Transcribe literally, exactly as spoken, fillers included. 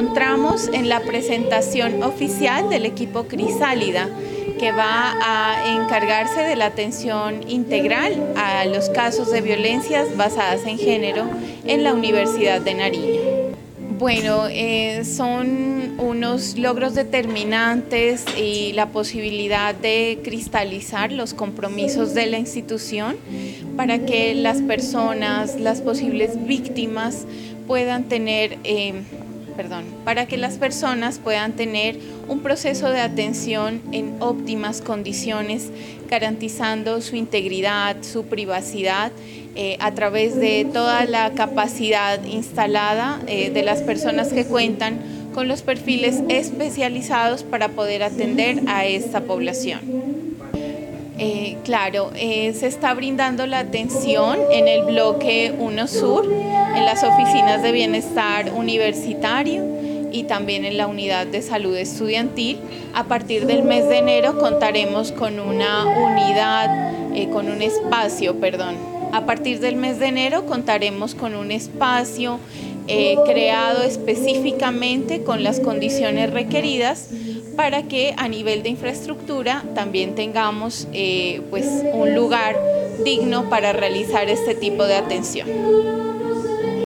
encontramos en la presentación oficial del equipo Crisálida, que va a encargarse de la atención integral a los casos de violencias basadas en género en la Universidad de Nariño. Bueno, eh, son unos logros determinantes y la posibilidad de cristalizar los compromisos de la institución para que las personas, las posibles víctimas puedan tener, eh, perdón, para que las personas puedan tener un proceso de atención en óptimas condiciones, garantizando su integridad, su privacidad, eh, a través de toda la capacidad instalada eh, de las personas que cuentan con los perfiles especializados para poder atender a esta población. Eh, claro, eh, se está brindando la atención en el bloque uno Sur, en las oficinas de bienestar universitario y también en la unidad de salud estudiantil. A partir del mes de enero contaremos con una unidad, eh, con un espacio, perdón. A partir del mes de enero contaremos con un espacio eh, creado específicamente con las condiciones requeridas para que a nivel de infraestructura también tengamos eh, pues, un lugar digno para realizar este tipo de atención.